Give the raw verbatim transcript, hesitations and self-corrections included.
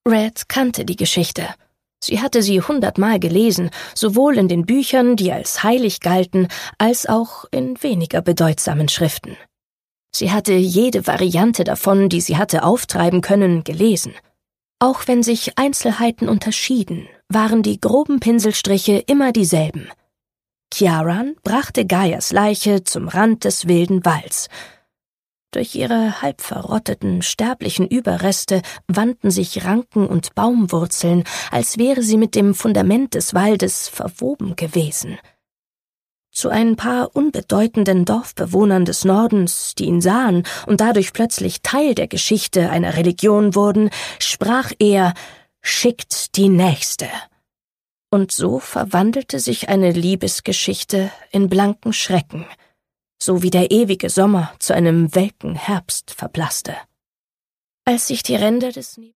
Red kannte die Geschichte. Sie hatte sie hundertmal gelesen, sowohl in den Büchern, die als heilig galten, als auch in weniger bedeutsamen Schriften. Sie hatte jede Variante davon, die sie hatte auftreiben können, gelesen. Auch wenn sich Einzelheiten unterschieden, waren die groben Pinselstriche immer dieselben. Kiaran brachte Gaias Leiche zum Rand des wilden Walds. Durch ihre halb verrotteten, sterblichen Überreste wandten sich Ranken und Baumwurzeln, als wäre sie mit dem Fundament des Waldes verwoben gewesen. Zu ein paar unbedeutenden Dorfbewohnern des Nordens, die ihn sahen und dadurch plötzlich Teil der Geschichte einer Religion wurden, sprach er: »Schickt die Nächste.« Und so verwandelte sich eine Liebesgeschichte in blanken Schrecken, so wie der ewige Sommer zu einem welken Herbst verblasste. Als sich die Ränder des